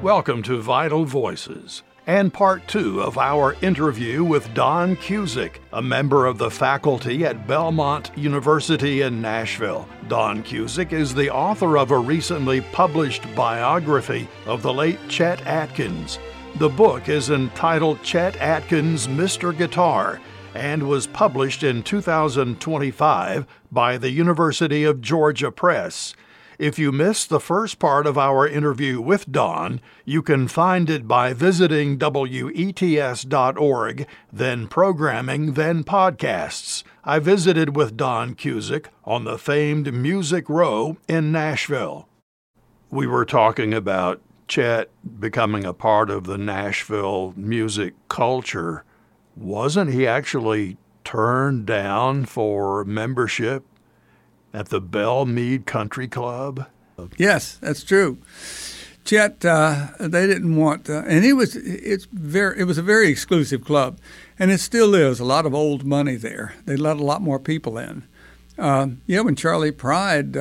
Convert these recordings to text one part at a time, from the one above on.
Welcome to Vital Voices and part 2 of our interview with Don Cusick, a member of the faculty at Belmont University in Nashville. Don Cusick is the author of a recently published biography of the late Chet Atkins. The book is entitled Chet Atkins, Mr. Guitar, and was published in 2025 by the University of Georgia Press. If you missed the first part of our interview with Don, you can find it by visiting WETS.org, then Programming, then Podcasts. I visited with Don Cusick on the famed Music Row in Nashville. We were talking about Chet becoming a part of the Nashville music culture. Wasn't he actually turned down for membership at the Belle Meade Country Club? Yes, that's true. Chet, they didn't want, and it was a very exclusive club, and it still is. A lot of old money there. They let a lot more people in. When Charlie Pride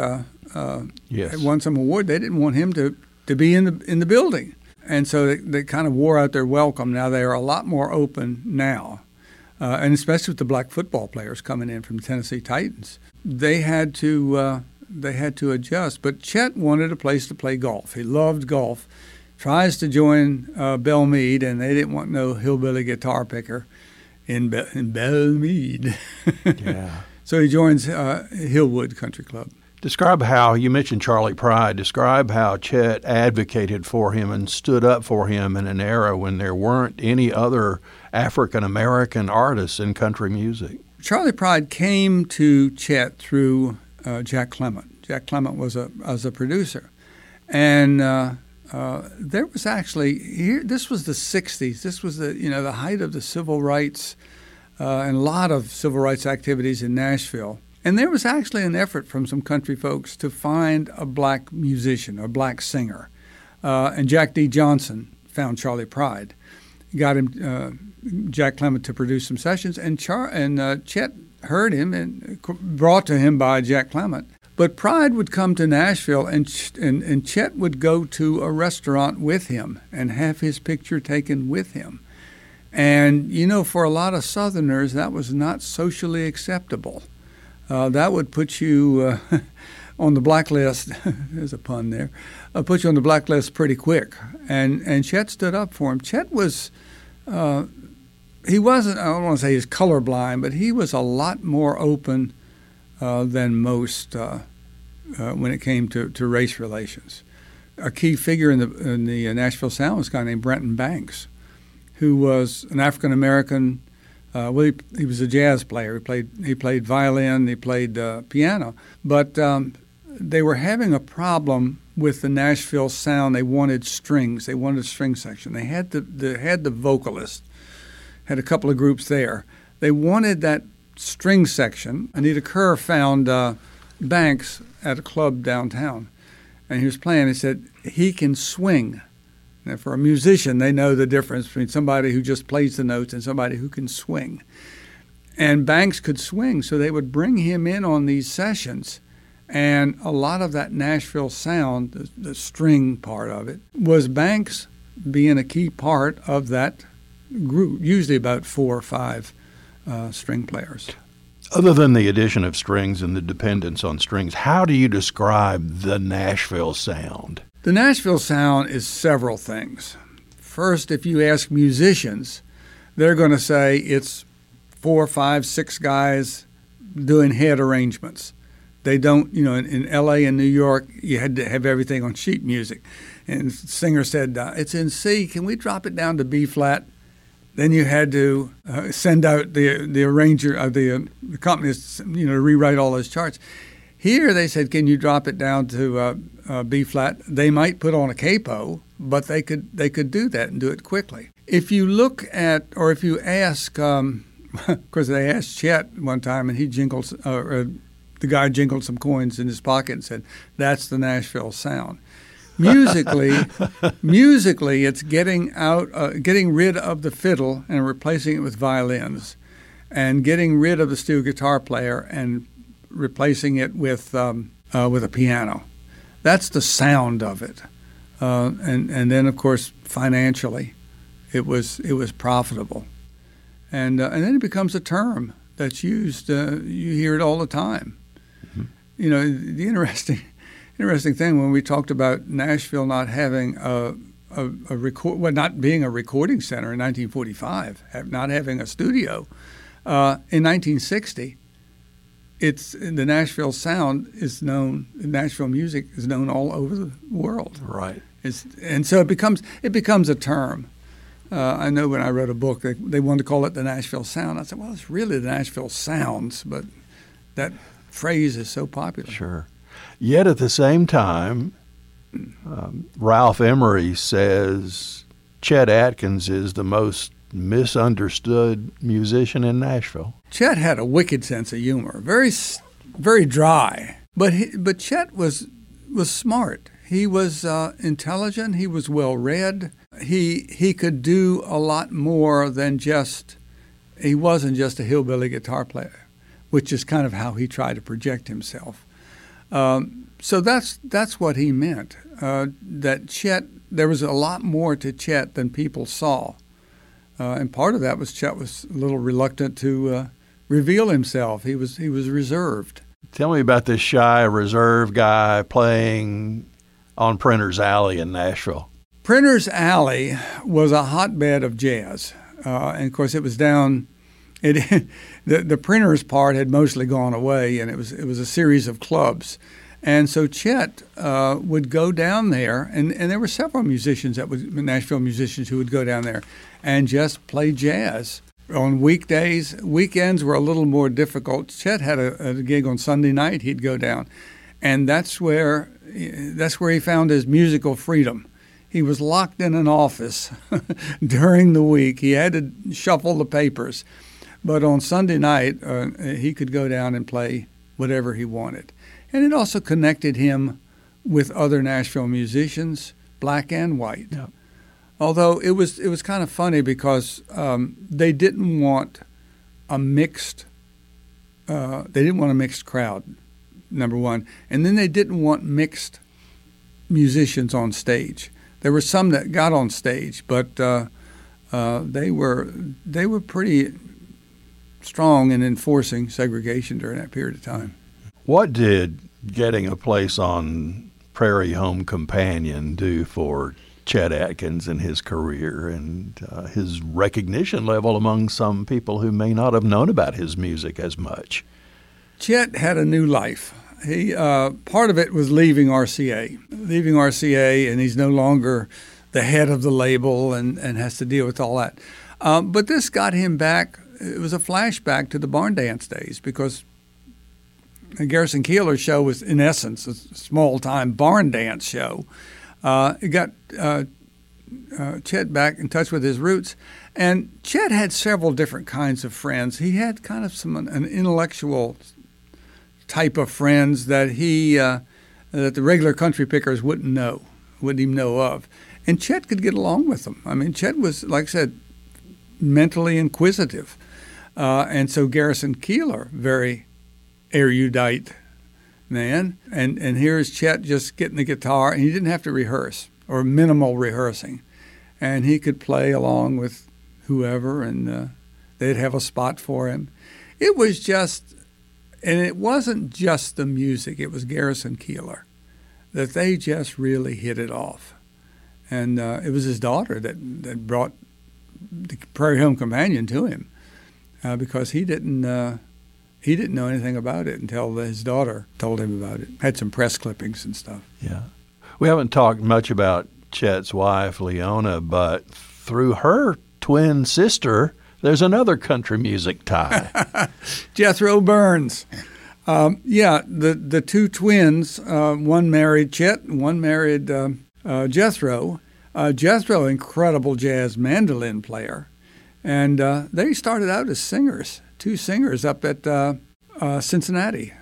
had won some award, they didn't want him to be in the building, and so they kind of wore out their welcome. Now they are a lot more open now, and especially with the black football players coming in from Tennessee Titans. They had to adjust, but Chet wanted a place to play golf. He loved golf. Tries to join Belle Meade, and they didn't want no hillbilly guitar picker in Belle Meade. Yeah. So he joins Hillwood Country Club. Describe how, you mentioned Charlie Pride, describe how Chet advocated for him and stood up for him in an era when there weren't any other African-American artists in country music. Charlie Pride came to Chet through Jack Clement. Jack Clement was a producer. And there was actually, this was the 60s. This was the height of the civil rights and a lot of civil rights activities in Nashville. And there was actually an effort from some country folks to find a black musician, a black singer. And Jack D. Johnson found Charlie Pride, got him, Jack Clement, to produce some sessions, and Chet heard him and brought to him by Jack Clement. But Pride would come to Nashville, and Chet would go to a restaurant with him and have his picture taken with him. And, for a lot of Southerners, that was not socially acceptable. That would put you on the blacklist. There's a pun there. Put you on the blacklist pretty quick. And Chet stood up for him. Chet was, he wasn't, I don't want to say he's colorblind, but he was a lot more open than most when it came to race relations. A key figure in the Nashville Sound was a guy named Brenton Banks, who was an African-American. He was a jazz player. He played violin. He played piano. But they were having a problem with the Nashville Sound. They wanted strings. They wanted a string section. They had the vocalist. Had a couple of groups there. They wanted that string section. Anita Kerr found Banks at a club downtown, and he was playing. He said, he can swing. Now, for a musician, they know the difference between somebody who just plays the notes and somebody who can swing. And Banks could swing, so they would bring him in on these sessions. And a lot of that Nashville Sound, the string part of it, was Banks being a key part of that group, usually about 4 or 5 string players. Other than the addition of strings and the dependence on strings, how do you describe the Nashville Sound? The Nashville Sound is several things. First, if you ask musicians, they're going to say it's 4, 5, 6 guys doing head arrangements. They don't, in L.A. and New York, you had to have everything on sheet music. And the singer said, it's in C, can we drop it down to B flat? Then you had to send out the arranger of the companies, to rewrite all those charts. Here they said, can you drop it down to B flat? They might put on a capo, but they could do that and do it quickly. If you look at, or if you ask, because they asked Chet one time, and he jingled, the guy jingled some coins in his pocket and said, "That's the Nashville Sound." Musically, it's getting rid of the fiddle and replacing it with violins, and getting rid of the steel guitar player and replacing it with a piano. That's the sound of it. and then of course financially, it was profitable, and then it becomes a term that's used. You hear it all the time. Mm-hmm. You know, the interesting thing when we talked about Nashville not having not being a recording center in 1945, not having a studio, in 1960. The Nashville sound is known. Nashville music is known all over the world. Right. And so it becomes a term. I know when I wrote a book, they wanted to call it the Nashville Sound. I said, well, it's really the Nashville Sounds, but that phrase is so popular. Sure. Yet at the same time, Ralph Emery says Chet Atkins is the most misunderstood musician in Nashville. Chet had a wicked sense of humor, very, very dry. But Chet was smart. He was intelligent. He was well read. He could do a lot more than he wasn't just a hillbilly guitar player, which is kind of how he tried to project himself. So that's what he meant. That Chet, there was a lot more to Chet than people saw. And part of that was Chet was a little reluctant to reveal himself. He was reserved. Tell me about this shy, reserved guy playing on Printer's Alley in Nashville. Printer's Alley was a hotbed of jazz. And, of course, it was down the Printer's part had mostly gone away, and it was a series of clubs. And so Chet would go down there, and there were several Nashville musicians who would go down there and just play jazz. On weekdays, weekends were a little more difficult. Chet had a gig on Sunday night. He'd go down, and that's where he found his musical freedom. He was locked in an office during the week. He had to shuffle the papers, but on Sunday night he could go down and play whatever he wanted. And it also connected him with other Nashville musicians, black and white. Yep. Although it was kind of funny because they didn't want a mixed crowd, number one, and then they didn't want mixed musicians on stage. There were some that got on stage, but they were pretty strong in enforcing segregation during that period of time. What did getting a place on Prairie Home Companion do for Chet Atkins and his career and his recognition level among some people who may not have known about his music as much? Chet had a new life. He part of it was leaving RCA, and he's no longer the head of the label and has to deal with all that. But this got him back. It was a flashback to the barn dance days because Garrison Keillor's show was, in essence, a small-time barn dance show. It got Chet back in touch with his roots. And Chet had several different kinds of friends. He had kind of an intellectual type of friends that that the regular country pickers wouldn't even know of. And Chet could get along with them. I mean, Chet was, like I said, mentally inquisitive. And so Garrison Keillor, very erudite man, and here's Chet just getting the guitar, and he didn't have to rehearse or minimal rehearsing, and he could play along with whoever, and they'd have a spot for him. It wasn't just the music; it was Garrison Keillor that they just really hit it off, and it was his daughter that brought the Prairie Home Companion to him because he didn't know anything about it until his daughter told him about it. Had some press clippings and stuff. Yeah. We haven't talked much about Chet's wife, Leona, but through her twin sister, there's another country music tie. Jethro Burns. The two twins, one married Chet and one married Jethro. Jethro, incredible jazz mandolin player. And they started out as singers. Two singers up at Cincinnati,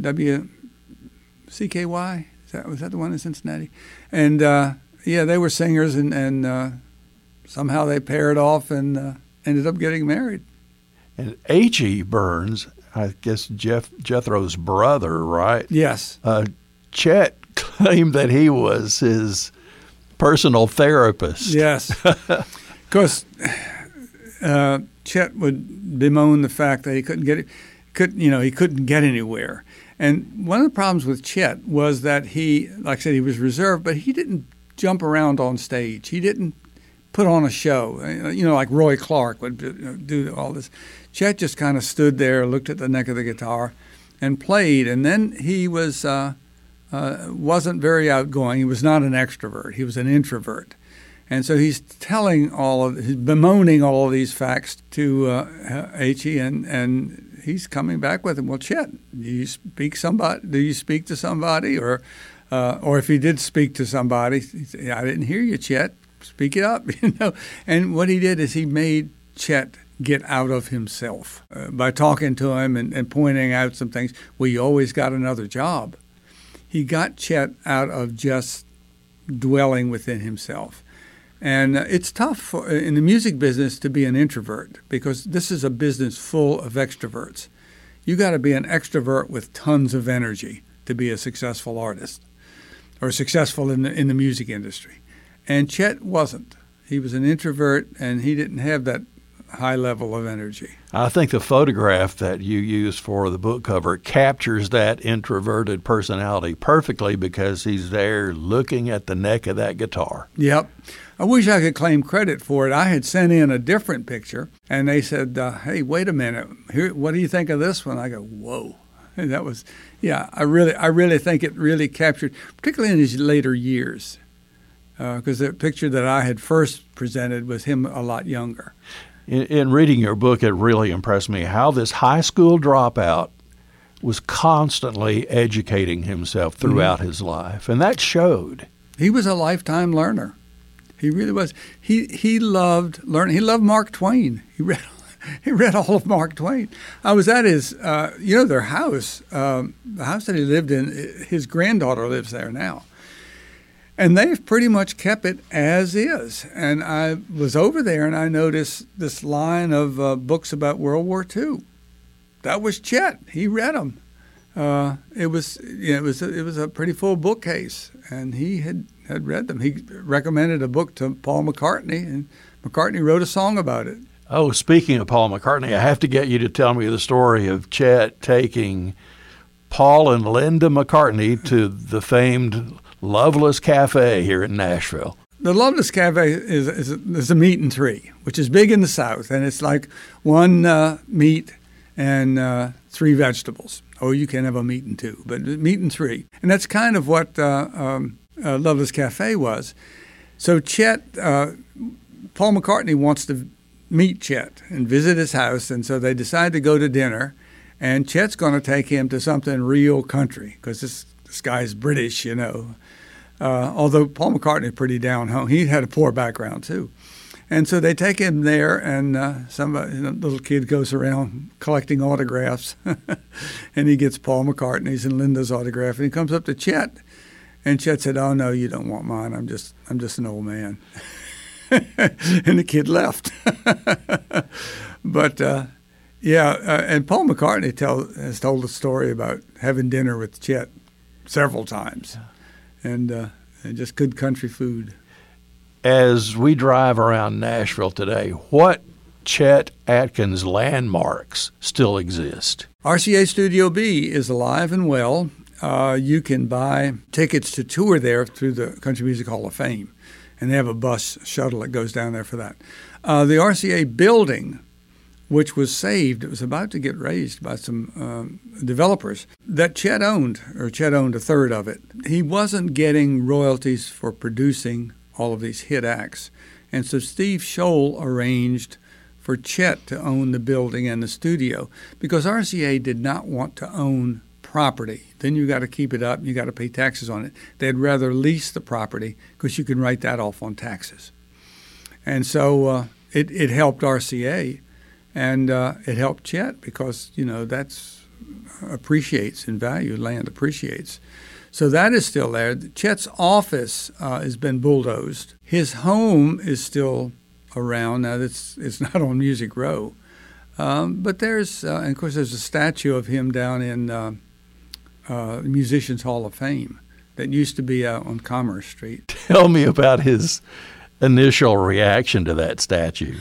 WCKY. Was that the one in Cincinnati? And they were singers, and somehow they paired off and ended up getting married. And H.E. Burns, I guess Jethro's brother, right? Yes. Chet claimed that he was his personal therapist. Yes. Because Chet would bemoan the fact that he couldn't get anywhere. And one of the problems with Chet was that he, like I said, he was reserved, but he didn't jump around on stage. He didn't put on a show, like Roy Clark would do all this. Chet just kind of stood there, looked at the neck of the guitar, and played. And then he wasn't very outgoing. He was not an extrovert. He was an introvert. And so he's bemoaning all of these facts to H.E., and he's coming back with him. Well, Chet, do you speak to somebody? Or if he did speak to somebody, he said, I didn't hear you, Chet. Speak it up, And what he did is he made Chet get out of himself by talking to him and pointing out some things. Well, you always got another job. He got Chet out of just dwelling within himself. And it's tough in the music business to be an introvert because this is a business full of extroverts. You got to be an extrovert with tons of energy to be a successful artist or successful in the music industry. And Chet wasn't. He was an introvert, and he didn't have that high level of energy. I think the photograph that you used for the book cover captures that introverted personality perfectly because he's there looking at the neck of that guitar. Yep. I wish I could claim credit for it. I had sent in a different picture, and they said, hey, wait a minute. Here, what do you think of this one? I go, whoa. And that was, I really think it really captured, particularly in his later years, because the picture that I had first presented was him a lot younger. In reading your book, it really impressed me how this high school dropout was constantly educating himself throughout his life, and that showed. He was a lifetime learner. He really was. He loved learning. He loved Mark Twain. He read all of Mark Twain. I was at his, their house, the house that he lived in. His granddaughter lives there now. And they've pretty much kept it as is. And I was over there, and I noticed this line of books about World War II. That was Chet. He read them. It was a pretty full bookcase, and he had read them. He recommended a book to Paul McCartney, and McCartney wrote a song about it. Oh, speaking of Paul McCartney, I have to get you to tell me the story of Chet taking Paul and Linda McCartney to the famed Loveless Cafe here in Nashville. The Loveless Cafe is a meat and three, which is big in the South, and it's like one meat and three vegetables. Oh, you can have a meat and two, but meat and three. And that's kind of what Loveless Cafe was. So Chet, Paul McCartney wants to meet Chet and visit his house, and so they decide to go to dinner, and Chet's going to take him to something real country because this guy's British, although Paul McCartney pretty down home. He had a poor background, too. And so they take him there, and a little kid goes around collecting autographs, and he gets Paul McCartney's and Linda's autograph, and he comes up to Chet, and Chet said, "Oh no, you don't want mine. I'm just an old man." And the kid left. But and Paul McCartney has told a story about having dinner with Chet several times, and just good country food. As we drive around Nashville today, what Chet Atkins landmarks still exist? RCA Studio B is alive and well. You can buy tickets to tour there through the Country Music Hall of Fame, and they have a bus shuttle that goes down there for that. The RCA building, which was saved, it was about to get razed by some developers, that Chet owned a third of it. He wasn't getting royalties for producing all of these hit acts. And so Steve Scholl arranged for Chet to own the building and the studio because RCA did not want to own property. Then you got to keep it up and you got to pay taxes on it. They'd rather lease the property because you can write that off on taxes. And so it helped RCA and it helped Chet because, that's appreciates in value. Land appreciates. So that is still there. Chet's office has been bulldozed. His home is still around. Now, it's not on Music Row. But there's, and of course, there's a statue of him down in Musicians Hall of Fame that used to be out on Commerce Street. Tell me about his initial reaction to that statue.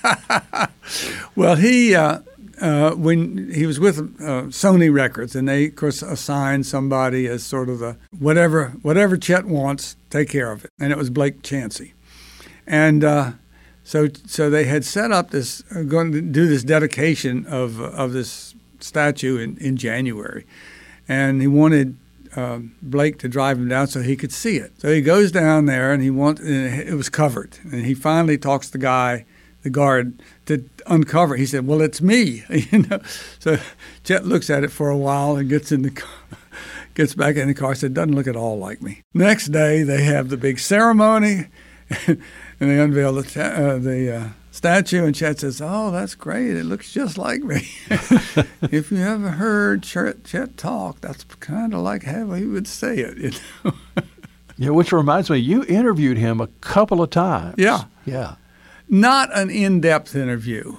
Well, he when he was with Sony Records, and they, of course, assigned somebody as sort of the whatever Chet wants, take care of it, and it was Blake Chansey, and so they had set up this going to do this dedication of this statue in January, and he wanted Blake to drive him down so he could see it. So he goes down there, and it was covered, and he finally talks to the guard, to uncover. He said, "Well, it's me." So Chet looks at it for a while and gets back in the car. Said, "Doesn't look at all like me." Next day, they have the big ceremony, and they unveil the statue. And Chet says, "Oh, that's great! It looks just like me." If you ever heard Chet talk, that's kind of like how he would say it. Yeah, which reminds me, you interviewed him a couple of times. Yeah. Yeah. Not an in-depth interview.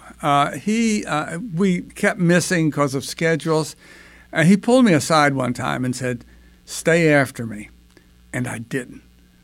We kept missing because of schedules. He pulled me aside one time and said, "Stay after me," and I didn't.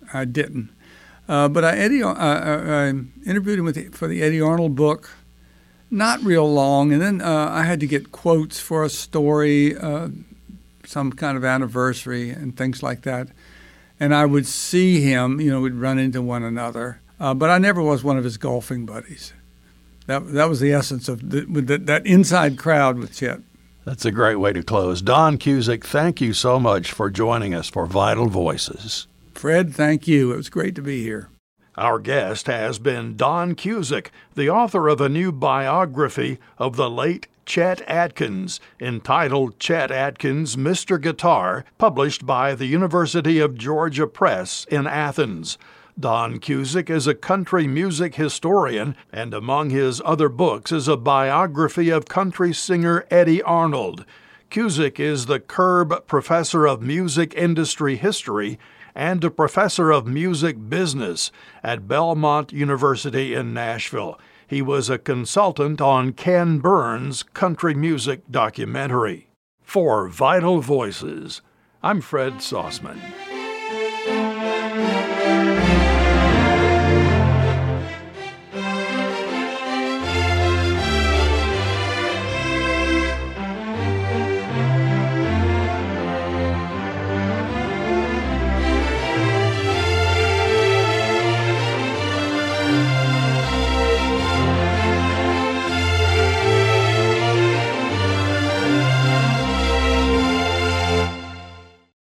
But I interviewed him for the Eddie Arnold book, not real long, and then I had to get quotes for a story, some kind of anniversary and things like that. And I would see him, we'd run into one another. But I never was one of his golfing buddies. That was the essence of that inside crowd with Chet. That's a great way to close. Don Cusick, thank you so much for joining us for Vital Voices. Fred, thank you. It was great to be here. Our guest has been Don Cusick, the author of a new biography of the late Chet Atkins, entitled Chet Atkins, Mr. Guitar, published by the University of Georgia Press in Athens. Don Cusick is a country music historian, and among his other books is a biography of country singer Eddie Arnold. Cusick is the Kerb Professor of Music Industry History and a Professor of Music Business at Belmont University in Nashville. He was a consultant on Ken Burns' country music documentary. For Vital Voices, I'm Fred Sauceman.